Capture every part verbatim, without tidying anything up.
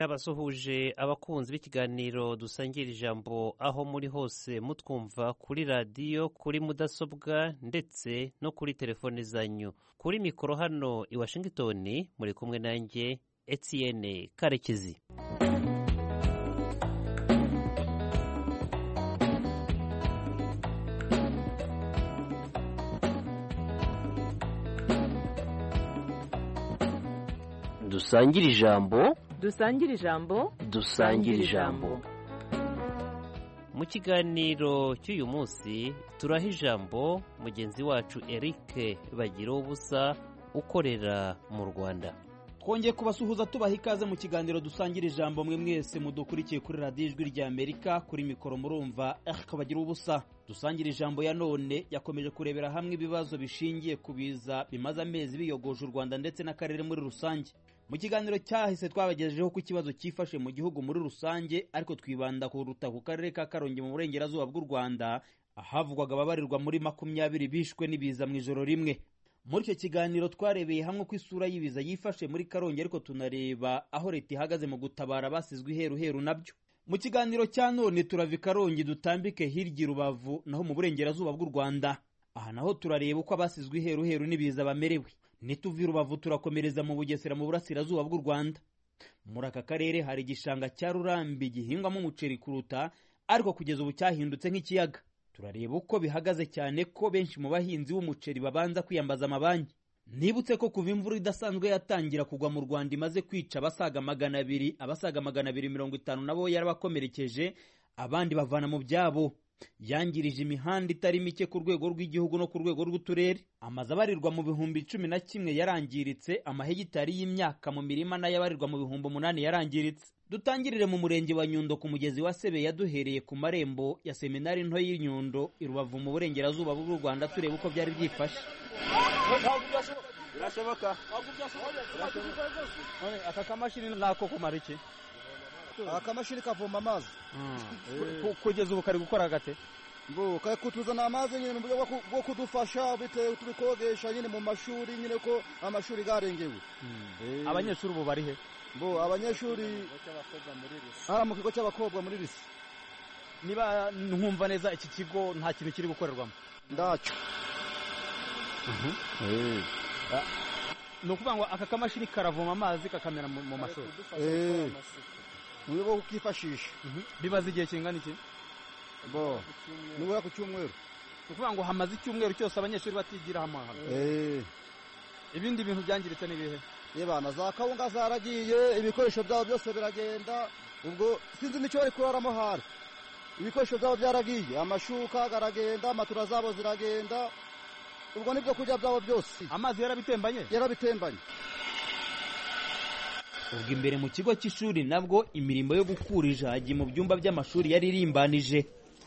Abasuhuje abakunzi b'ikiganiro dusangira ijambo aho muri hose mutwumva kuri radiyo, kuri mudasobwa ndetse no kuri telefoni zanyu. Kuri mikoro hano i Washington muri kumwe nanjye Etienne Karekezi. Dusangira ijambo dusangira ijambo dusangira ijambo mu kiganiro cy'uyu munsi turaha ijambo mugenzi wacu Eric Bagira ubusa ukorera mu Rwanda. Twongeye kubasuhuza tubaha ikaze mu kiganiro dusangira ijambo mwe mwese mudukurikiye kuri radiyo ijwi rya Amerika. Kuri mikoro murumva Eric Bagira ubusa. Dusangira ijambo ya none yakomeje kurebera hamwe ibibazo bishingiye ku biza bimaze amezi biyogoje u Rwanda ndetse n'akarere muri rusange. Mu kiganiro cyahise twabagejejeho ku kibazo cyifashe mu gihugu muri rusange, ariko twibanda kuruta ku karere ka Karongi mu burengerazuba bw'u Rwanda ahavugwaga ababarirwa muri makumyabiri bishwe n'ibiza mu ijoro rimwe. Muri icyo kiganiro twarebeye hamwe ko isura y'ibiza yifashe muri Karongi, ariko tunareba aho leta ihagaze mu gutabara basizwe iheru heru nabyo. Mu kiganiro cya none turava i Karongi dutambike hirya Rubavu naho mu burengerazuba bw'u Rwanda. Aha naho turareba uko abasizwe iheru heru n'ibiza bamerewe. Nituvi Rubavu turakomereza mu Bugesera mu burasirazuba bw'u Rwanda. Muri aka karere hari igishanga cya Rurambi gihingwamo umuceri kuruta, ariko kugeza ubu cyahindutse nk'ikiyaga. Turareba uko bihagaze cyane ko benshi mu bahinzi b'umuceri babanza kwiyambaza amabanki. Nibutse ko kuva imvura idasanzwe yatangira kugwa mu Rwanda imaze kwica abasaga magana abiri, abasaga magana abiri mirongo itanu nabo yarabakomerekeje, abandi bavana mu byabo. Yangirije imihanda itari mike ku rwego rw'igihugu no ku rwego rw'uturere. Amazu abarirwa mu bihumbi cumi na kimwe yarangiritse, amahegitari y'imyaka mu mirima nayo abarirwa mu bihumbi umunani yarangiritse. Dutangirire mu murenge wa Nyundo ku mugezi wa Sebe yaduhereye ku marembo ya seminari nto y'Inyundo i Rubavu mu burengerazuba bw'u Rwanda tureba uko byari byifashe. Birashoboka. Aka kamashini nako kumara iki? Akamashini kavoma amazi. Kugeza ubu kari gukora gate? Ngo kari kutuzana amazi nyine mu buryo bwo kudufasha bitewe tubikogesha nyine mu mashuri nyine ko amashuri garengewe. Abanyeshuri ubu bari he? Ngo abanyeshuri aha mu kigo cy'abakobwa muri Risi. Niba nkumva neza iki kigo nta kintu kiri gukorerwamo. Ndacyo. Eh. No kuvuga ngo aka kamashini karavoma amazi kakamera mu mashuri. Eh. Uyo ukifashisha. Bibaza igihe kingana iki? Bo. Nuwa ku cyumweru. Ukuvuga ngo hamaze icyumweru cyose abanyeshuri batigira hamwe. Eh. Ibindi bintu byangiritse ni bihe? Yebana za kawunga zaragiye, ibikoresho byabo byose biragenda. Ubwo sinzi nicyo bari kuraramo hari. Ibikoresho byabo byaragiye, amashuka garagenda, amatura zabo ziragenda. Ubwo nibyo kujya byabo byose. Amazi yarabitembanye? Yarabitembanye. Ubwo imbere mu kigo cy'ishuri nabwo imirimo yo gukura ijagi mu byumba by'amashuri yari irimbanije.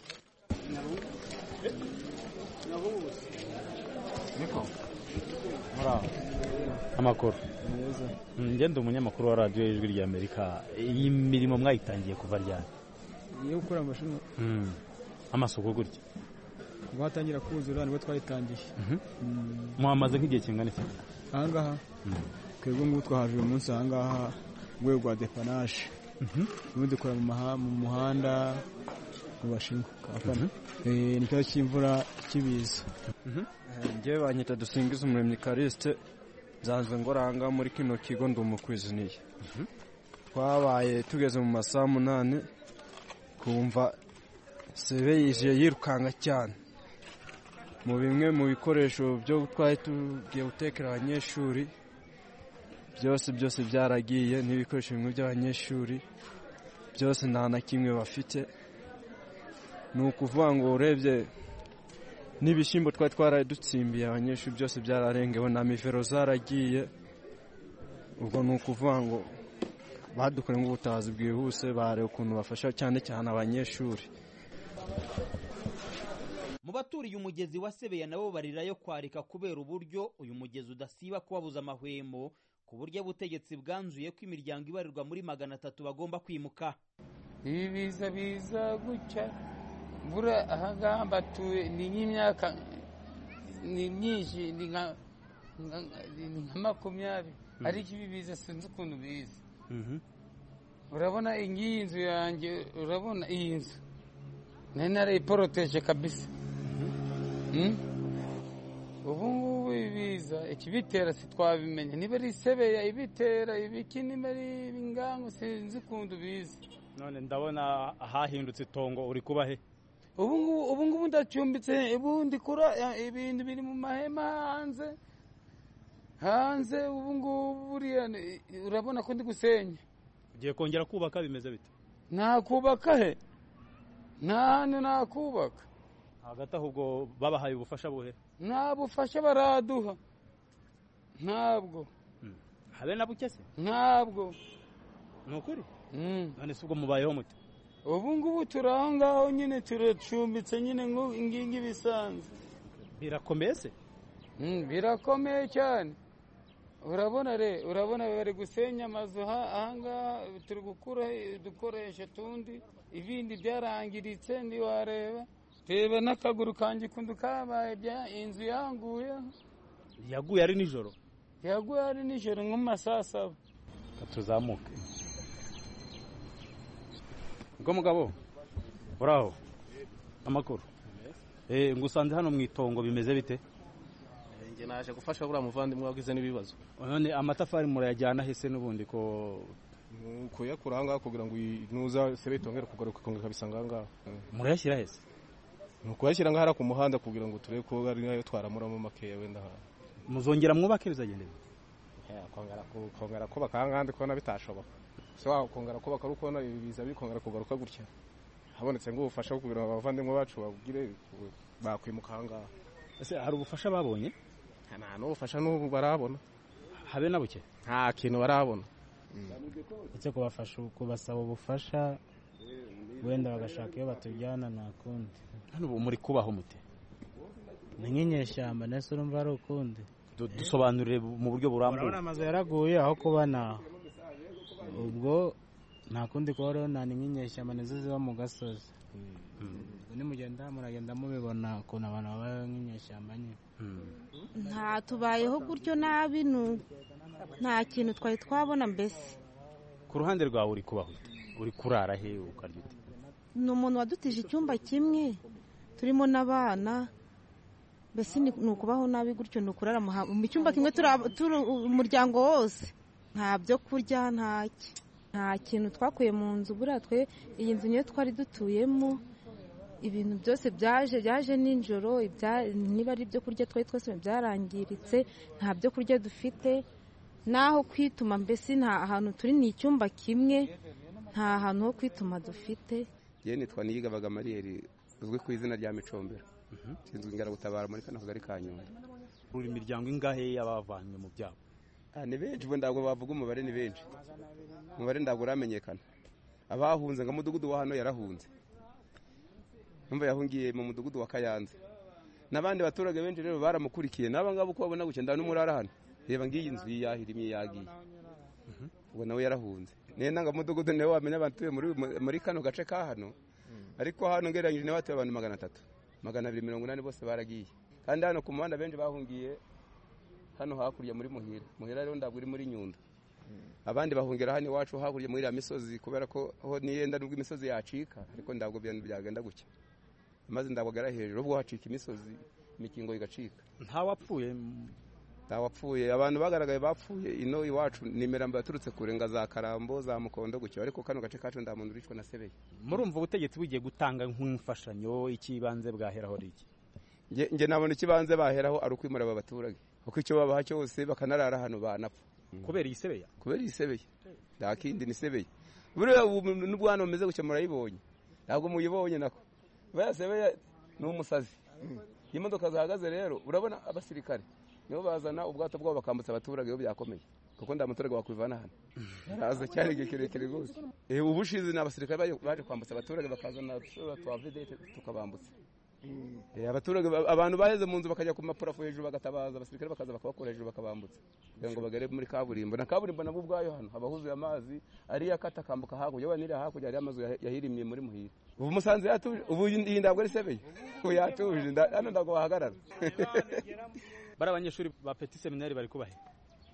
Niko mara amakuru neza. Ngende umunyamakuru wa radio y'ijwi rya Amerika. Iyi mirimo mwayitangiye kuva ryari? Yo gukora amashuri. Mm. Amasoko gutya. Batangira kuzura nibwo twayitangiye. Mhm. Muhamaze nk'igihe kingana iki? Aha ngaha. Twebwe ngo twahaje uyu munsi aha ngaha rwego rwa depanage. Mhm. Ubu dukora mu muhanda mu bashinwa. Eh ni cyo cy'imvura kibiza. Mhm. Ngiye banyita Dusingiza Umuremyi Kariste, zanzwe ngoranga muri kino kigo ndumukwiziniye. Mhm. Twabaye tugeze mu masaha munani kumva Sebe yije yirukanga cyane. Mu bimwe mu bikoresho byo twari tugiye gutekera abanyeshuri byose byose byaragiye, n'ibikoresho bimwe by'abanyeshuri byose nta na kimwe bafite. Ni ukuvuga ngo urebye n'ibishyimbo twari twaradutsimbiye abanyeshuri byose byararengewe, na mivero zaragiye. Ubwo ni ukuvuga ngo badukoreye ubutabazi bwihuse, bareba ukuntu bafasha cyane cyane abanyeshuri. Mu baturiye umugezi wa Sebeya nabo barirayo kwarika kubera uburyo uyu mugezi udasiba kubabuza amahwemo, ku buryo ubutegetsi bwanzuye ko imiryango ibarirwa muri magana atatu bagomba kwimuka. Ibi biza biza gutya bura ahangaha batuye ni nk'imyaka ni myinshi, ni nka makumyabiri, ariko ibi biza sinzi ukuntu biza. urabona iyi nzu yanjye, urabona iyi nzu nari narayiporoteje kabisa. Ubu ngubu ibiza ikibitera sitwabimenya, niba ari isebeya ibitera ibiki, niba ari ingangu sinzi ukuntu biza. None ndabona hahindutse itongo, uri kuba he? Ubu ngubu ubu ngubu ndacumbitse, ubundi kura ibintu biri mu mahema hanze hanze. Ubu ngubu buriya urabona ko ndi gusenya. Ugiye kongera kubaka, bimeze bite? Nakubaka he? Nta hantu nakubaka. Hagati ahubwo babahaye ubufasha buhe? Nta bufasha baraduha, ntabwo. Habe na buke se? Ntabwo. Ni ukuri? None se ubwo mubayeho mute? Ubu ngubu turi aho ngaho nyine, turacumbitse nyine ngingi bisanzwe. Birakomeye se? Birakomeye cyane. Urabona re, urabona bari gusenya amazu aha ngaha, turi gukura dukoresha tundi, ibindi byarangiritse ntiwareba. Reba n'akaguru kanjye kundu kabaye, inzu yanguye. Yaguye ari nijoro? Yaguye ari nijoro nko mu masaa saba. Katuzamuke. Ngo mugabo, uraho? Amakuru? Eh, ngusanze hano mu itongo, bimeze bite? Nge naje gufasha buriya muvandimwe wagize n'ibibazo. None amatafari murayajyana hese n'ubundi ko kuyakura aha ngaha kugira ngo nuza sebe itongere kugaruka ikongera kabisanga aha ngaha. Murayashyira hese? Nuko yashyira ngahara ku muhanda kugira ngo turebe ko ari nayo twaramuramo makeya wenda ha. Muzongera mwubake bizagende? Ya kongera ko kongera ko bakangande ko na bitashoboka. So kongera ko bakaruko na ibiza bikongera kugaruka gutya. Habonetse ngo ubufasha kugira ngo abavandimwe bacu bagire bakwimuka aha ngaha. Ese hari ubufasha babonye? Nta n'ubufasha n'ubu barabona. Habe na buke? Nta kintu barabona. Ese kubafasha kubasaba ubufasha wenda bagashaka iyo batujyana nakundi. Hano ubu muri kubaho mute? Ni nk'inyeshyamba, nese urumva ari ukundi. Dusobanurire mu buryo burambuye. Urabona amazu yaraguye aho kuba naho. Ubwo nta kundi ko nta ni nk'inyeshyamba nizo ziba mu gasozi. Nimugenda muragenda mubibona ukuntu abantu babaye nk'inyeshyamba nyine. Nta tubayeho gutyo nabi, nta kintu twari twabona mbese. Ku ruhande rwawe uri kubaho uri kurara he ukarya ute? Ni umuntu wadutije icyumba kimwe turimo n'abana, mbese ni ukubaho nabi gutyo, ni ukurara mu cyumba kimwe turi umuryango wose. Nta byo kurya, nta kintu twakuye mu nzu. Buriya twe iyi nzu niyo twari dutuyemo, ibintu byose byaje byaje nijoro, niba ari ibyo kurya twari twese byarangiritse, nta byo kurya dufite, naho kwituma mbese nta hantu turi, ni icyumba kimwe, nta hantu ho kwituma dufite. Ye nitwa Niyigabaga Mariyeri, uzwi ku izina rya Micombero. Sinzwe ingaragutabara muri kano kagari ka Nyundo. Uri imiryango ingahe y'abavanywe mu byabo? Ah, ni benshi, bo ndabwo bavuga umubare, ni benshi. Umubare ndabwo uramenyekana. Abahunze nga mudugudu wa hano yarahunze. Numva yahungiye mu mudugudu wa Kayanza. Nabandi baturage benshi rero baramukurikiye. Naba ngabo ko babona gucenda n'umurara hano. Reba ngiyi inzu yahirimye yagiye. Ubwo nawe yarahunze. Nenda nga mudugudu nawe wamenya abantu muri muri kano gace ka hano. Ariko hano ngeranyije nawe abantu magana atatu. magana abiri mirongo inani bose baragiye. Kandi hano ku muhanda benshi bahungiye hano hakurya muri Muhira. Muhira rero ndabwo uri muri Nyundo. Abandi bahungira hano iwacu hakurya muri ya misozi, kubera ko ho niyenda nubwo imisozi yacika, ariko ndabwo byagenda gucya. Maze ndabagara hejuru ubwo hacika imisozi, imikingo igacika. Nta wapfuye? Nta wapfuye. Abantu bagaragaye bapfuye ino iwacu ni Mirambo yaturutse kurenga za Karambo za Mukondo gucyo, ariko kano gace kacu nda muntu uricwa na sebeye. Murumva ubutegetsi bugiye gutanga nk'umfashanyo, ikibanze bwaheraho riki? Nge nge nabona ikibanze baheraho ari ukwimura aba baturage, uko icyo babaha cyose bakanarara hano banapfa. Kubera isebeye? Kubera isebeye. Nta kindi ni sebeye. Buriya n'ubwo hano meze gucyo murayibonye. Ntabwo muyibonye nako. Bayasebeye n'umusazi. Imodoka zahagaze rero urabona abasirikare nibo bazana ubwato bwabo bakambutsa abaturage bo byakomeye, kuko nda muturage wakwivana hano. Yaraza cyari gikirekire gose. Eh ubushize n'abasirikare baje kwambutsa abaturage bakazana twa vedete tukabambutsa. Eh abaturage abantu baheze mu nzu bakajya ku mapurafo hejuru bagatabaza, abasirikare bakaza bakabakora hejuru bakabambutsa kugira ngo bagere muri kaburimbo. Na kaburimbo nabwo ubwayo hano abahuzuye amazi ari yakata kambuka hakurya, banira hakurya ari amazu yahirimye muri Muhira. Ubu Musanze yatuje, ubu iyi ndabwo ari sebeye. Ubu yatuje hano ndago bahagarara. Bara abanyeshuri ba Petit Seminari bari kubahe?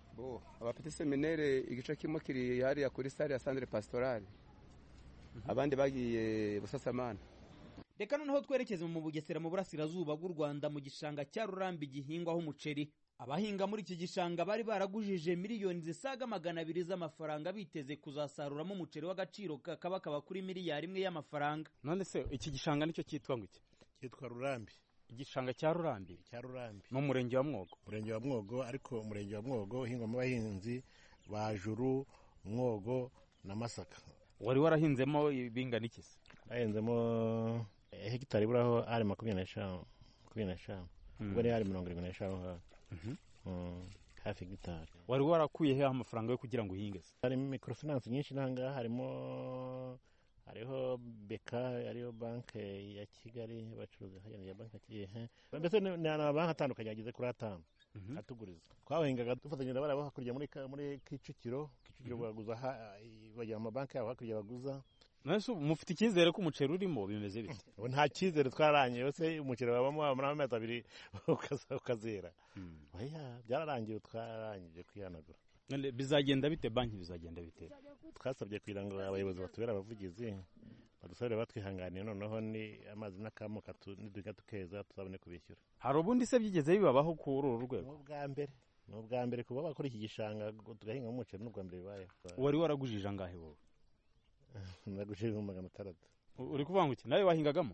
bo abafite seminere igice kimwe kiri hariya kuri sare ya Centre Pastoral abandi bagiye Busasamana. Reka noneho twerekeze mu Bugesera mu burasirazuba bw'u Rwanda mu gishanga cya Rurambi gihingwaho umuceri. Abahinga muri iki gishanga bari baragujije miliyoni zisaga magana abiri z'amafaranga biteze kuzasaruramo umuceri w'agaciro kakaba kaba kuri miliyari imwe y'amafaranga. None se iki gishanga nicyo cyitwa ngo iki? Cyitwa Rurambi. Igishanga cya Rurambi? Cya Rurambi. No murenge wa Mwogo. Murenge wa Mwogo, ariko umurenge wa Mwogo hingwamo abahinzi ba Juru, Mwogo na Masaka. Wari warahinzemo bingana iki se? Ahinzemo hegitari buraho ari makumyabiri n'eshanu makumyabiri n'eshanu ubwo ari mirongo irindwi n'eshanu hafi hegitari. Wari warakuye he amafaranga yo kugira ngo uhinge se? Hari microfinance nyinshi nanga, harimo hariho beka, hariho banke ya Kigali bacuruza ya banke ya Kigali, mbese ni amabanki atandukanye yagize kuri atanu atuguriza. Twahingaga dufatanyije barabo hakurya muri muri Kicukiro Kicukiro baguza bajya mu banki yabo hakurya baguza. Nase mufite icyizere ko umuceri urimo bimeze bite? Nta cyizere twarangiye, yose umuceri wabamo muri amezi abiri ukazera. Oya byararangiye, twarangije kwihanagura. None bizagenda bite? Banki bizagenda bite? Twasabye kugira ngo abayobozi batubera abavugizi badusabire batwihanganiye, noneho ni amazi n'akamuka niduga tukeza tuzabone kubishyura. Hari ubundi se byigeze bibabaho kuri uru rwego? Ubwa mbere n'ubwa mbere kuba bakora iki gishanga tugahinga umuceri n'ubwa mbere bibaye. Wari waragujije angahe wowe? Nagujije mu magana atandatu. Uri kuvuga ngo iki nawe wahingagamo?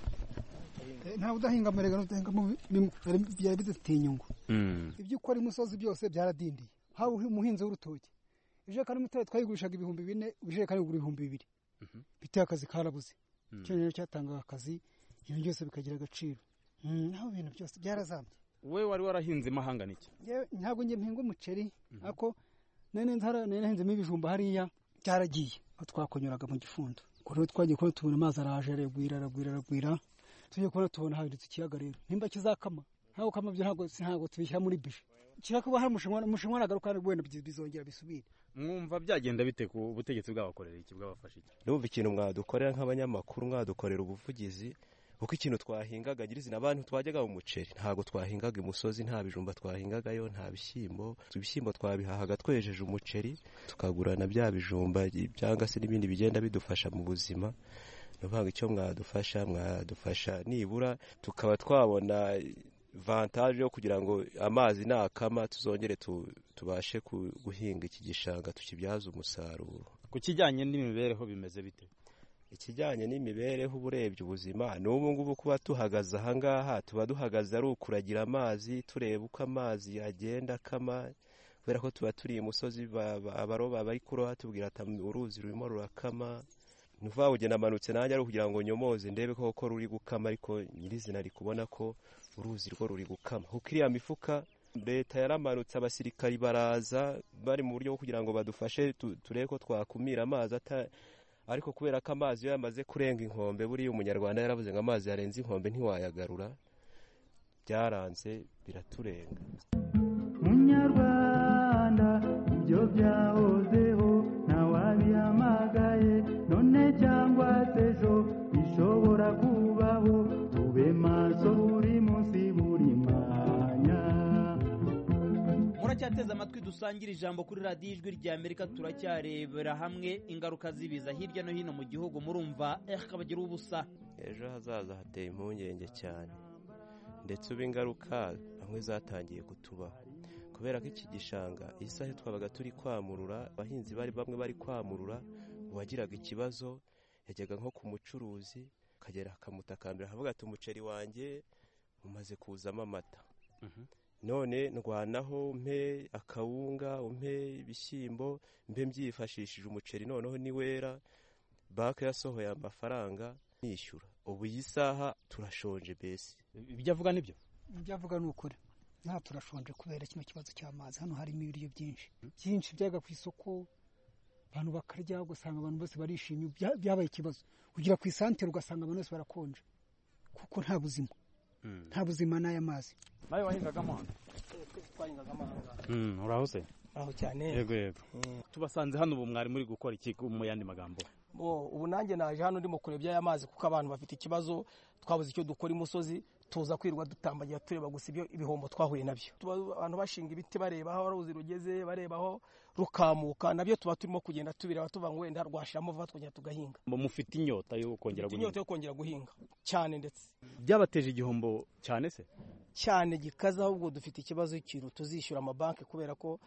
Nta udahinga amarega n'udahingamo byari bidafite inyungu. Ibyo ukora imusozi byose byaradindiye. Haba umuhinzi w'urutoki, ijerekani y'umutobe twayigurishaga ibihumbi bine, ijerekani igura ibihumbi bibiri. Biteye akazi karabuze. Cyo rero cyatangaga akazi, ibintu byose bikagira agaciro. Naho ibintu byose byarazambye. We wari warahinze mahanga niki? Ntabwo ngiye mpinga umuceri, ako nene ntara nene nahinzemo ibijumba hariya byaragiye. Twakonyuraga mu gifundo. Kuri twagiye ko tubona amazi araje aragwira aragwira aragwira. Tugiye kubona tubona habirutse ikiyaga rero. Nimba kizakama, ntago kama byo ntago ntago tubishyira muri bishe. Kirako hari umushinwa umushinwa nagaruka rwenda bizongera bisubira. Mwumva byagenda bite ku butegetsi bw'abakorera iki bw'abafasha iki? Numva ikintu mwadukorera nk'abanyamakuru, mwadukorera ubuvugizi, kuko ikintu twahingaga girizina abantu twajyaga mu muceri, ntago twahingaga imusozi, nta bijumba twahingagayo, nta bishyimbo. Ibishyimbo twabihahaga twejeje umuceri, tukagurana bya bijumba cyangwa se n'ibindi bigenda bidufasha mu buzima. Nubanga icyo mwadufasha mwadufasha nibura tukaba twabona vantage yo kugira ngo amazi nakama tuzongere tubashe guhinga iki gishanga tukibyaza umusaruro. Ku kijyanye n'imibereho bimeze bite? Ikijyanye n'imibereho uburebye ubuzima n'ubu ngubu kuba tuhagaze aha ngaha tuba duhagaze ari ukuragira amazi, tureba uko amazi agenda akama, kubera ko tuba turi imusozi abaroba bari kuroha tubwira ati uruzi rurimo rurakama. Nuva ugenda amanutse nanjye ari kugira ngo nyomoze ndebe ko ko ruri gukama, ariko nyirizina ari kubona ko uruzi rwo ruri gukama. Kuko iriya mifuka leta yaramanutse, abasirikari baraza bari mu buryo bwo kugira ngo badufashe turebe ko twakumira amazi ata, ariko kubera ko amazi yo yamaze kurenga inkombe, buriya umunyarwanda yaravuze ngo amazi yarenze inkombe ntiwayagarura, byaranze biraturenga. Munyarwanda ibyo byahozeho ntawabihamagaye, none cyangwa sejo bishobora kubaho, tube maso buri munsi buri mwanya. Muracyateze amatwi dusangira ijambo kuri radiyo ijwi rya Amerika, turacyarebera hamwe ingaruka z'ibiza hirya no hino mu gihugu. Murumva akabagira ubusa. Ejo hazaza hateye impungenge cyane, ndetse ubu ingaruka bamwe zatangiye kutubaho kubera ko iki gishanga isahe twabaga turi kwamurura, abahinzi bari bamwe bari kwamurura, uwagiraga ikibazo yajyaga nko ku mucuruzi akagera akamutakambira akavuga ati umuceri wanjye umaze kuzamo amata, none ndwanaho mpe akawunga, umpe ibishyimbo, mbe mbyifashishije umuceri, noneho ni wera banki yasohoye amafaranga nishyura. Ubu iyi saha turashonje bese. Ibyo avuga nibyo? Ibyo avuga ni ukuri. Nta turashonje kubera kino kibazo cy'amazi. Hano harimo ibiryo byinshi byinshi byaga ku isoko, abantu bakarya ugasanga abantu bose barishimye, byabaye ikibazo. Kugira ku isantere ugasanga abantu bose barakonje kuko nta buzima nta buzima n'aya mazi. Nawe wahingagamo hano? Twahingagamo hano. Mm, uraho se? Aho cyane. Yego yego. Tubasanze hano ubu mwari muri gukora iki mu yandi magambo? ubu nanjye naje hano ndimo kurebya aya mazi kuko abantu bafite ikibazo twabuze icyo dukora imusozi tuza kwirwa dutambagira tureba gusa ibyo ibihombo twahuye nabyo abantu bashinga ibiti bareba aho ruzi rugeze bareba aho rukamuka nabyo tuba turimo kugenda tubireba tuva ngo wenda rwashiramo vuba twongera tugahinga. Mufite inyota yo kongera guhinga inyota yo kongera guhinga cyane ndetse byabateje igihombo cyane se cyane gikaza ahubwo dufite ikibazo ikintu tuzishyura amabanki kubera ko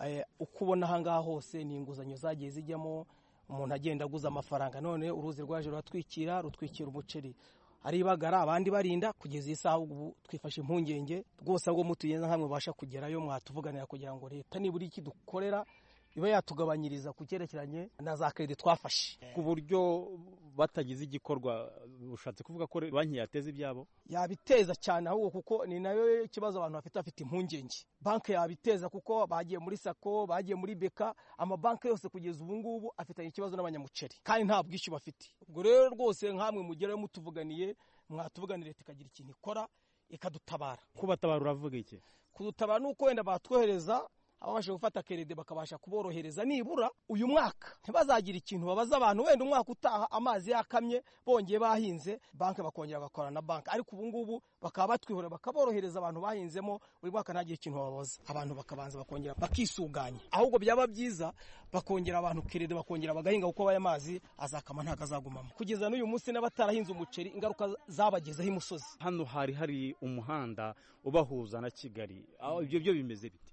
uko ubona ahangaha hose ni inguzanyo zagiye zijyamo umuntu agenda aguza amafaranga none uruzi rwaje ruratwikira rutwikira umuceri ari bagara abandi barinda kugeza isaha ubu twifashe impungenge rwose ahubwo mutuyenza hamwe basha kugerayo mwatuvuganira kugira ngo leta niburi iki dukorera iba yatugabanyiriza ku cyerekeranye na za credit twafashe ku buryo batagize igikorwa ushatse kuvuga ko banki yateza ibyabo yabiteza cyane ahubwo kuko ni nayo ikibazo abantu bafite afite impungenge banki yabiteza kuko bagiye muri sako bagiye muri beka amabanki yose kugeza ubu ngubu afitanye ikibazo n'abanyamuceri kandi nta bwishyu bafite ubwo rero rwose nkamwe mugerayo mutuvuganiye mwatuvuganire tukagira ikintu ikora ikadutabara. Kubatabara uravuga iki? Kudutabara nuko wenda batwohereza abasha gufata kerede bakabasha kuborohereza nibura uyu mwaka ntibazagira ikintu babaza abantu wenda umwaka utaha amazi yakamye bongeye bahinze banki bakongera bagakora na banki ariko ubu ngubu bakaba batwihora bakaborohereza abantu bahinzemo buri mwaka ntagiye ikintu babaza abantu bakabanza bakongera bakisuganya ahubwo byaba byiza bakongera abantu kerede bakongera bagahinga kuko baya mazi azakama ntago azagumamo kugeza n'uyu munsi n'abatarahinze umuceri ingaruka zabagezeho imusozi. Hano hari hari umuhanda ubahuza na Kigali aho ibyo byo bimeze bite?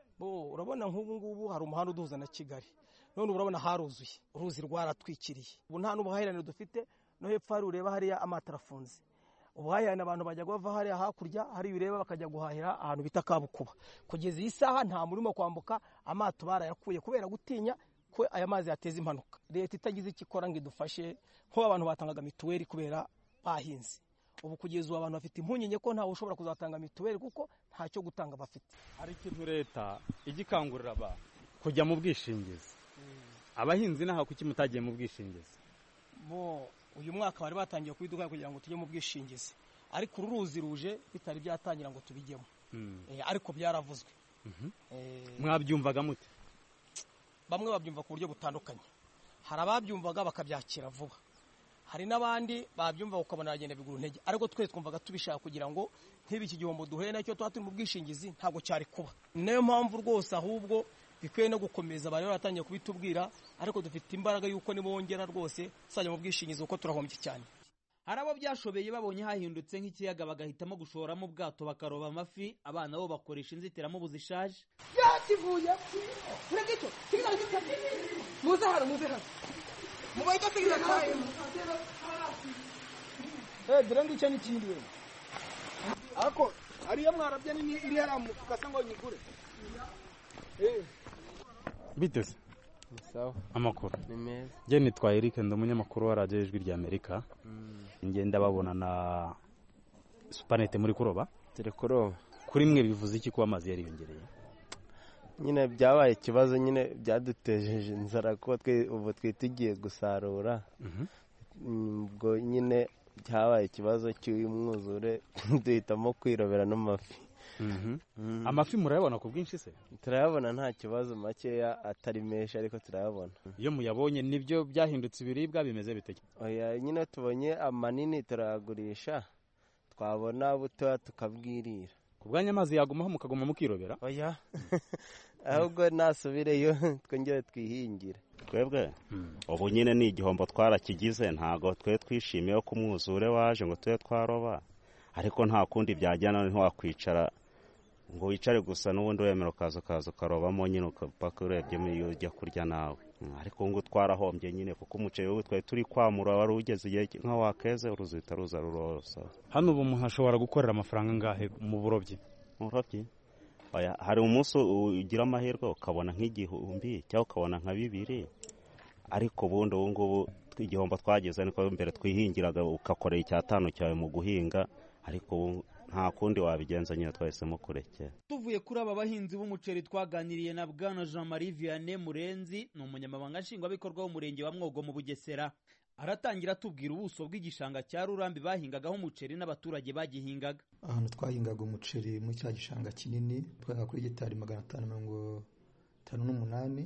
Bo urabona nk'ubu ngubu hari umuhanda uduhuza na Kigali none urabona haruzuye uruzi rwaratwikiriye ubu nta n'ubuhahirane dufite no hepfo hari ureba hariya amatarafunze ubuhahirane abantu bajya bava hariya hakurya hari ureba bakajya guhahira ahantu bita Kabukuba kugeza iyi saha nta murimo kwambuka amato barayakuye kubera gutinya ko aya mazi yateza impanuka. Leta itagize ikikora ngo idufashe nko abantu batangaga mituweli kubera bahinze ubu kugeza ubu abantu bafite impungenge ko ntawe ushobora kuzatanga mituweli kuko ntacyo gutanga bafite. Hari ikintu leta igikangurira aba kujya mu bwishingizi abahinzi naho kuki mutagiye mu bwishingizi? Bo uyu mwaka bari batangiye kubiduka kugira ngo tujye mu bwishingizi ariko uruzi ruje bitari byatangira ngo tubijyemo eh ariko byaravuzwe. Mwabyumvaga mute? Bamwe babyumva ku buryo butandukanye hari ababyumvaga bakabyakira vuba hari n'abandi babyumva ukabona bagenda biguru ntege ariko twe twumvaga tubishaka kugira ngo ntibi iki gihombo duhuye nacyo twaturi mu bwishingizi ntago cyari kuba. Niyo mpamvu rwose ahubwo bikwiye no gukomeza bari baratangiye kubitubwira ariko dufite imbaraga yuko nibongera rwose sajya mu bwishingizi uko turahombye cyane. Hari abo byashobeye babonye hahindutse nk'ikiyaga bagahitamo gushoramo ubwato bakaroba amafi abana bo bakoresha inzitiramubu zishaje. Yakivuye uragito kigali gitabi muze hano muze hano mubaye gategera kaye eh dirangi cyane kindi we ako ariya mwarabye ni iri haramu kasanga nyigure eh biteze sawa amakuru ni meza. Je nitwa Eric ndo munyamakuru wa Radio Ijwi rya Amerika. Ngenda babona na Supanete muri kuroba turi kuroba kuri mwe bivuze iki ko amazi yariyongereye? Nyine byabaye ikibazo nyine byadutejeje inzara ko twe ubu twitugiye gusarura ubwo nyine byabaye ikibazo cy'umwuzure duhitamo kwirobera n'amafi. Amafi murayabona ku bwinshi se? Turayabona nta kibazo makeya atari menshi ariko turayabona. Iyo muyabonye nibyo byahindutse ibiribwa bimeze bite? Oya nyine tubonye amanini turagurisha twabona buto tukabwirira. Kubwanya amazi yagumaho mukagoma mukirobera? Oya ahubwo nasubireyo twongere twihingira. Twebwe ubu nyine ni igihombo twarakigize ntago twe twishimiye ko umwuzure waje ngo twe twaroba ariko nta kundi byajyana ntiwakwicara ngo wicare gusa n'ubundi wemera kazo kazo karobamo nyine ukapaka urebye muri ujya kurya nawe ariko ngo twarahombye nyine kuko umuceri we twaye turi kwamura wari ugeze igihe nka wakeze uruzita ruza rurosa. Hano ubu umuntu ashobora gukorera amafaranga ngahe mu burobyi? Mu burobyi oya hari umunsi ugira amahirwe ukabona nk'igihumbi cyangwa ukabona nka bibiri ariko ubundi ubu ngubu igihombo twageze niko mbere twihingiraga ukakorera icyatanu cyawe mu guhinga ariko nta kundi wabigenza nyine twahisemo kurekera. Tuvuye kuri aba bahinzi b'umuceri twaganiriye na Bwana Jean Marie Vianney Murenzi ni umunyamabanga nshingwabikorwa w'umurenge wa Mwogo mu Bugesera. Aratangira tubwira ubuso bw'igishanga cya Rurambi bahingagaho umuceri n'abaturage bagihingaga. Ahantu twahingaga umuceri mu cya gishanga kinini twaga kuri hegitari magana atanu mirongo itanu n'umunani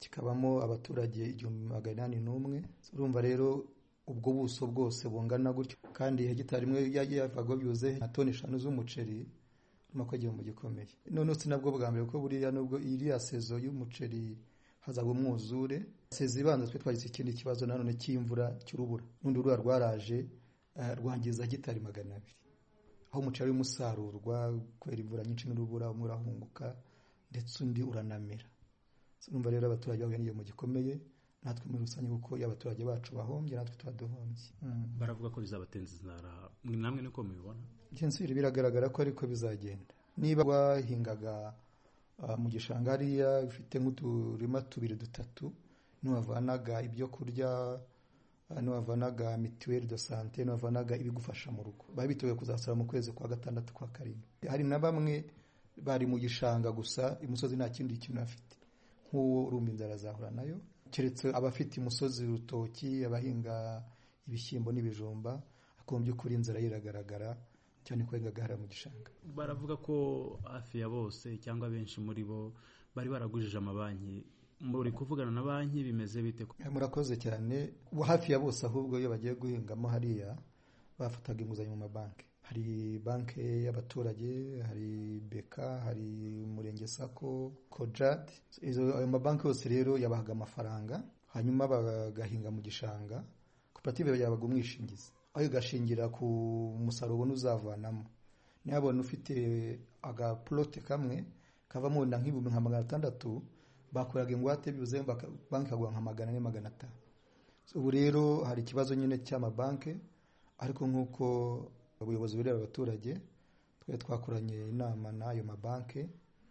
kikabamo abaturage igihumbi magana inani n'umwe. Urumva rero ubwo buso bwose bungana gutyo, kandi hegitari imwe yavaga byuze na toni eshanu z'umuceri, urumva ko igihombo gikomeye. None sinabwo bwa mbere ko buriya nubwo iriya sezo y'umuceri hazaga umwuzure, sezo ibanza twe twagize ikindi kibazo nanone cy'imvura cy'urubura, n'undi urubura rwaraje uh, rwangiza hegitari magana abiri, aho umuceri umusarurwa kwera imvura nyinshi n'urubura umwe urahunguka ndetse undi uranamera. Urumva rero abaturage bahuye n'igihombo gikomeye, natwe muri rusange kuko y'abaturage bacu bahombye natwe twaduhombye. mm. Baravuga ko bizabatenza inzara, namwe niko mubibona? Gensiri biragaragara ko ariko bizagenda. Niba wahingaga uh, mu gishanga hariya bifite nk'uturima tubiri dutatu, niwavanaga ibyo kurya, uh, niwavanaga mituelle de santé, niwavanaga ibigufasha mu rugo, babitoye kuzasara mu kwezi kwa gatandatu kwa karindwi. Hari na bamwe bari mu gishanga gusa, imusozi nta kindi kintu afite, nk'uwo urumva inzara zahura nayo, keretse abafite imusozi urutoki, abahinga ibishyimbo n'ibijumba, ako mu by'ukuri inzara iragaragara cyane ko ingagara mu gishanga. Baravuga ko hafi ya bose cyangwa benshi muri bo bari baragujije amabanki, muri kuvugana na banki bimeze bite? Murakoze cyane. Hafi ya bose ahubwo iyo bagiye guhingamo hariya bafataga inguzanyo mu mabanki. Hari banki y'abaturage, hari Beka, hari Umurenge Sako, Kojad. Izo ayo mabanki yose rero yabahaga amafaranga, hanyuma bagahinga mu gishanga. Koperative yabaga umwishingizi, ayo gashingira ku musaruro ubona uzavanamo. Niyabona ufite aga plot kamwe kavamo nda nk'ibihumbi nka magana atandatu, bakoraga ingwate bivuze banki kagwa nka magana ane magana atanu. Ubu rero hari ikibazo nyine cy'amabanki, ariko nk'uko ubuyobozi bureba abaturage twe twakoranye inama n'ayo mabanki,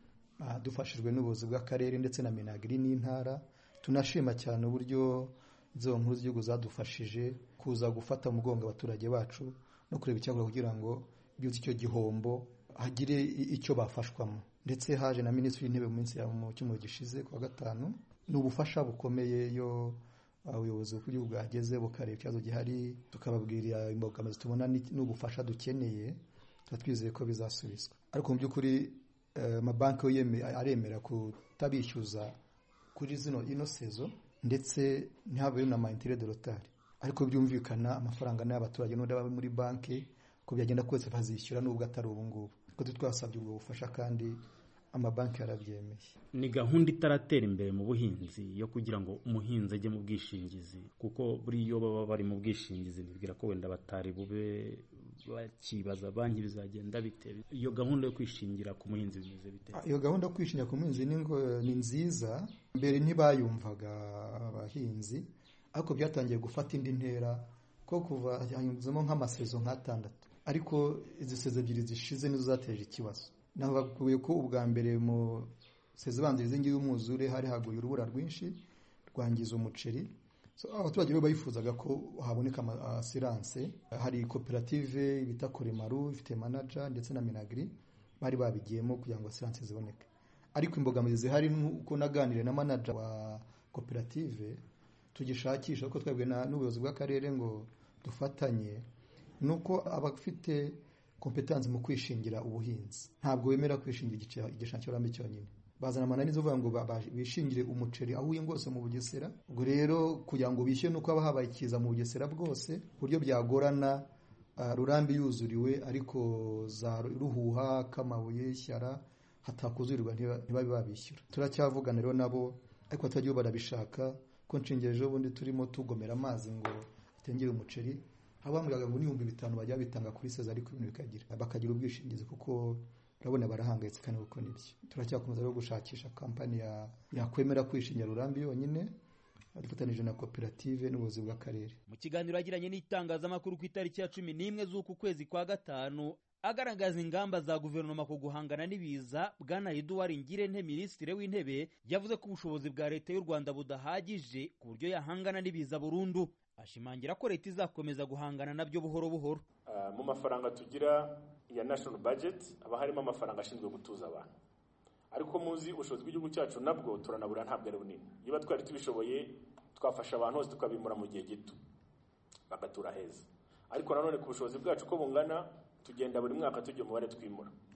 dufashijwe n'ubuyobozi bw'akarere ndetse na Minagri n'intara. Tunashima cyane uburyo izo nkuru z'igihugu zadufashije kuza gufata umugongo abaturage bacu no kureba icyakora kugira ngo byuze icyo gihombo hagire icyo bafashwamo. Ndetse haje na minisitiri w'intebe mu minsi ya mu cyumweru gishize kwa gatanu, n'ubufasha bukomeye yo ubuyobozi bw'igihugu bwageze bukareba ikibazo gihari, tukababwira imbogamizi tubona n'ubufasha dukeneye, twizeye ko bizasubizwa. Ariko mu by'ukuri amabanki uh, yeme aremera kutabishyuza kuri zino ino sezo, ndetse ntihabeyo na maintere de rotari, ariko byumvikana amafaranga n'abaturage n'undi baba muri banki ko byagenda kose bazishyura n'ubwo atari ubu ngubu. Ko twasabye ubwo bufasha kandi amabanki yarabyemeye. Ni gahunda itaratera imbere mu buhinzi yo kugira ngo umuhinzi ajye mu bwishingizi, kuko buri yo baba bari mu bwishingizi nibwira ko wenda batari bube bakibaza banki bizagenda bite. Iyo gahunda yo kwishingira ku muhinzi bimeze bite? Iyo gahunda yo kwishingira ku muhinzi ni ngo ni nziza. Mbere ntibayumvaga abahinzi, ariko byatangiye gufata indi ntera ko kuva hanyuzemo nk'amasezo nk'atandatu, ariko izi sezo ebyiri zishize nizo zateje ikibazo. Naho bakuye ko ubwa mbere mu sezo banziriza ngiye umwuzure hari haguye urubura rwinshi rwangiza umuceri. So abaturage bo bayifuzaga ko haboneka assurance. Hari koperative bita Koremaru ifite manager ndetse na Minagri bari babigiyemo kugira ngo assurance ziboneke. Ariko imbogamizi zihari nuko naganire na manager wa koperative tugishakisha ko twebwe n'ubuyobozi bw'akarere ngo dufatanye, nuko abafite competence mu kwishingira ubuhinzi ntabwo wemera kwishingira igishanga cy'urambe cyonyine. Bazana amananizo uvuga ngo bishingire umuceri aho uye ngose mu Bugesera. Ubwo rero kugira ngo bishyure nuko aba habaye ikiza mu Bugesera bwose, buryo byagorana uh, rurambi yuzuriwe ariko za ruhuha kamabuye shyara hatakuzurirwa ntibabe babishyura. Turacyavugana rero nabo, ariko atagiye barabishaka ko nshingereje ubundi turimo tugomera amazi ngo atengere umuceri. Abambwiraga ngo n'ibihumbi bitanu bajya bitanga kuri seza, ariko ibintu bikagira bakagira ubwishingizi kuko urabona barahangayitse kandi uko nibyo. Turacyakomeza rero gushakisha kampani ya yakwemera kwishingira rurambi yonyine dufatanyije na koperative n'ubuyobozi bw'akarere. Mu kiganiro yagiranye n'itangazamakuru ku itariki ya cumi n'imwe z'uku kwezi kwa gatanu agaragaza ingamba za guverinoma ku guhangana n'ibiza, Bwana Edouard Ngirente minisitiri w'intebe yavuze ko ubushobozi bwa leta y'u Rwanda budahagije ku buryo yahangana n'ibiza burundu. Ashimangira ko leta izakomeza guhangana nabyo buhoro buhoro. Uh, mu mafaranga tugira ya national budget aba harimo amafaranga ashinzwe gutuza abantu, ariko muzi ubushobozi bw'igihugu cyacu nabwo turanabura ntabwo ari bunini. Niba twari tubishoboye twafasha abantu hose tukabimura mu gihe gito bagatura heza, ariko nanone ku bushobozi bwacu ko bungana tugenda buri mwaka tujya umubare twimura.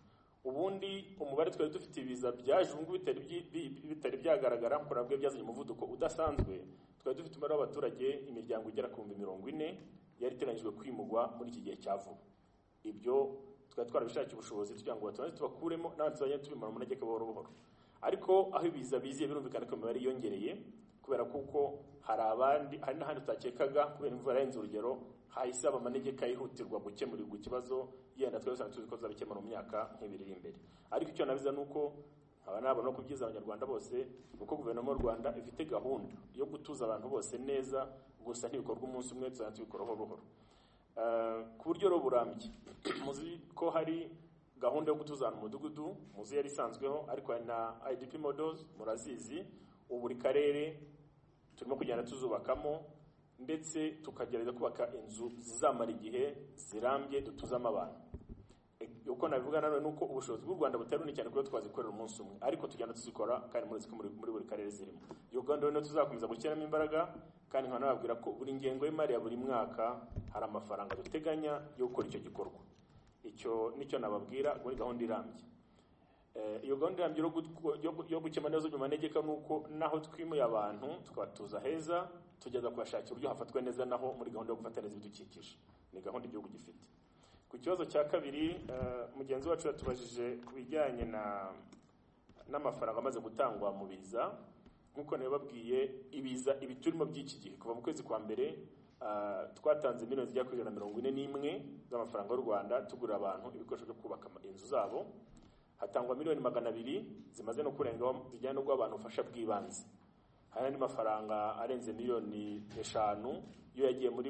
ubundi umubare twari dufite ibiza byaje ubu ngubu bitari byagaragara kuko nabwo byazanye umuvuduko udasanzwe. Twari dufite umubare w'abaturage imiryango igera ku bihumbi mirongo ine yari iteganyijwe kwimugwa muri iki gihe cya vuba. Ibyo twari twarabishakiye ubushobozi kugira ngo batubanze tubakuremo n'abandi tuzajya tubimara mu manegeka buhoro buhoro. Ariko aho ibiza biziye birumvikana ko imibare yiyongereye kubera kuko hari abandi hari n'ahandi tutakekaga kubera imvura yarenze urugero hahise aba manegeka yihutirwa gukemurirwa ikibazo yenda twese tuzi ko zabikemura mu myaka nk'ibiri iri imbere. Ariko icyo nabiza nuko aba nabona ko byiza abanyarwanda bose uko guverinoma y'u Rwanda ifite gahunda yo gutuza abantu bose neza, gusa ntibikorwa umunsi umwe, tuzajya tubikora buhoro buhoro ku buryo ro burambye. Muzi ko hari gahunda yo gutuza mu mudugudu, muzi yari isanzweho, ariko hari na I D P models murazizi. Ubu buri karere turimo kugenda tuzubakamo ndetse tukagereza kubaka inzu zizamara igihe zirambye dutuzamo abantu. Uko nabivuga nanone nuko ubushobozi bw'u Rwanda butari bunini cyane kuko twazikorera umunsi umwe, ariko tugenda tuzikora kandi muri muri muri buri karere zirimo. Iyo gahunda rero tuzakomeza gushyiramo imbaraga, kandi nkana nababwira ko buri ngengo y'imari ya buri mwaka hari amafaranga duteganya yo gukora icyo gikorwa. Icyo nicyo nababwira muri gahunda irambye. Iyo gahunda irambye yo gukemura neza mu manegeka nuko naho twimuye abantu tukabatuza heza, tugeza kubashakira uburyo hafatwa neza naho muri gahunda yo gufata neza ibidukikije. Ni gahunda igihugu gifite. Ku kibazo cya kabiri, mugenzi wacu yatubajije ku bijyanye na n'amafaranga amaze gutangwa mu biza. Nkuko nababwiye, ibiza ibi turimo by'iki gihe kuva mu kwezi kwa mbere twatanze miliyoni zijya kuri mirongo ine n'imwe z'amafaranga y'u Rwanda tugurira abantu ibikoresho byo kubaka inzu zabo. Hatangwa miliyoni magana abiri zimaze no kurenga zijyana n'ubwo abantu ufasha bw'ibanze. Hari andi mafaranga arenze miliyoni eshanu iyo yagiye muri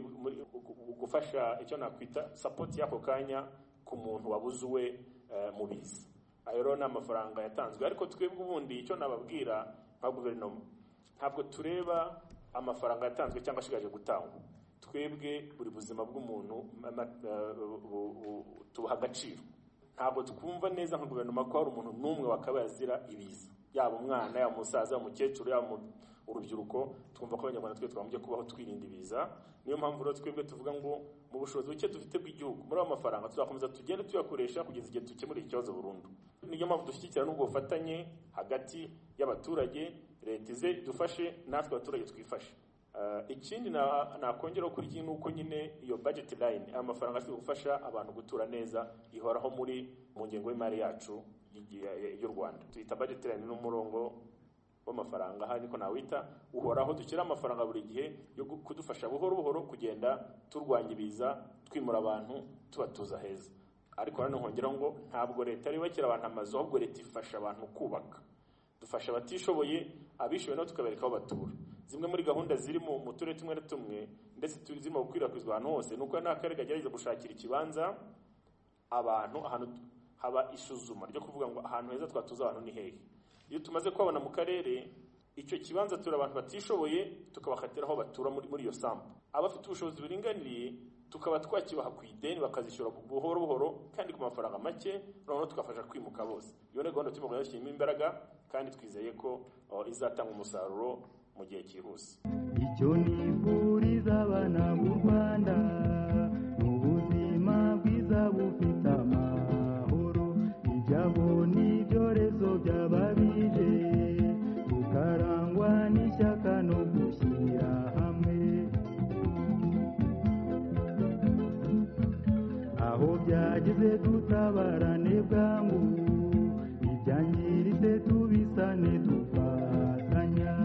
gufasha icyo nakwita support y'ako kanya ku muntu wabuzuwe mu biza. Ayo rero ni amafaranga yatanzwe, ariko twebwe ubundi icyo nababwira nka guverinoma ntabwo tureba amafaranga yatanzwe cyangwa ashigaje gutangwa. Twebwe buri buzima bw'umuntu tubuha agaciro. Ntabwo twumva neza nka guverinoma ko hari umuntu n'umwe wakabaye azira ibiza, yaba umwana, yaba umusaza, umukecuru, yaba urubyiruko. Twumva ko abanyarwanda twe twamujye kubaho twirinda ibiza. Niyo mpamvu rero twebwe tuvuga ngo mu bushobozi buke dufite bw'igihugu muri aya mafaranga tuzakomeza tugende tuyakoresha kugeza igihe dukemura ikibazo burundu. Niyo mpamvu dushyigikira n'ubwo bufatanye hagati y'abaturage, leta ize dufashe natwe abaturage twifashe. Ikindi nakongeraho kuri iki nuko nyine iyo budget line amafaranga afite gufasha abantu gutura neza ihoraho muri mu ngengo y'imari yacu y'u Rwanda. Tuyita budget line n'umurongo w'amafaranga hari niko nawita uhoraho, dukira amafaranga buri gihe yo kudufasha buhoro buhoro kugenda turwanya ibiza, twimura abantu tubatuza heza. Ariko hano nkongeraho ngo ntabwo leta ari bakira abantu amazu, ahubwo leta ifasha abantu kubaka. Dufasha abatishoboye, abishoboye no tukabereka aho batura. Zimwe muri gahunda ziri mu turere tumwe na tumwe ndetse tuzimo gukwirakwizwa ahantu hose nuko n'akarere kagerageza gushakira ikibanza abantu ahantu haba isuzuma ryo kuvuga ngo ahantu heza twatuza abantu ni hehe. Iyo tumaze kubabona mu karere icyo kibanza tura abantu batishoboye tukabakatira aho batura muri muri iyo sambu. Abafite ubushobozi buringaniye tukaba twakibaha ku ideni bakazishyura buhoro buhoro kandi ku mafaranga make, noneho tukafasha kwimuka bose. Iyo ni gahunda turimo gushyiramo imbaraga kandi twizeye ko izatanga umusaruro mu gihe cyihuse. Icyo nifuriza abana b'u Rwanda mu buzima bwiza bufite amahoro, ibyago n'ibyorezo by'ababije tukarangwa n'ishyaka no gushyira hamwe. Aho byageze dutabarane bwangu, ibyangiritse tubisane dufatanya.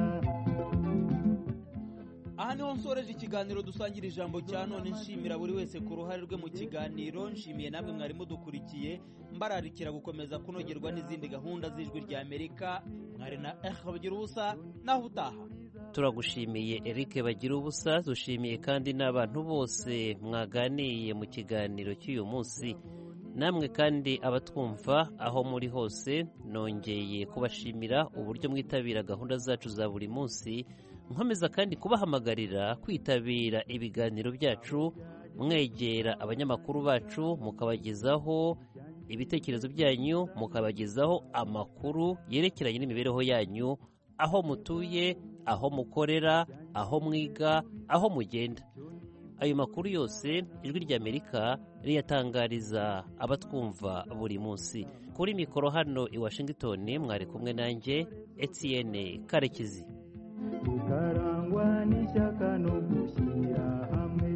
Aha niho nsoreje ikiganiro dusangira ijambo cya none. Nshimira buri wese ku ruhare rwe mu kiganiro. Nshimiye namwe mwari mudukurikiye, mbararikira gukomeza kunogerwa n'izindi gahunda z'Ijwi rya Amerika. Mwari na Eric Bagirubusa, naho utaha. Turagushimiye Eric Bagirubusa, dushimiye kandi n'abantu bose mwaganiye mu kiganiro cy'uyu munsi. Namwe kandi abatwumva aho muri hose, nongeye kubashimira uburyo mwitabira gahunda zacu za buri munsi. Nkomeza kandi kubahamagarira kwitabira ibiganiro byacu, mwegera abanyamakuru bacu mukabagezaho ibitekerezo byanyu, mukabagezaho amakuru yerekeranye n'imibereho yanyu, aho mutuye, aho mukorera, aho mwiga, aho mugenda. ayo makuru yose ijwi ry'Amerika riyatangariza abatwumva buri munsi. Kuri mikoro hano i Washington mwari kumwe nanjye Etienne Karekezi. tukarangwa n'ishyaka no gushyira hamwe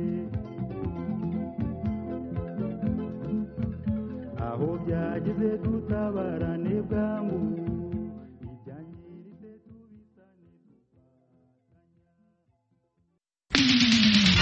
aho byageze dutabarane bwangu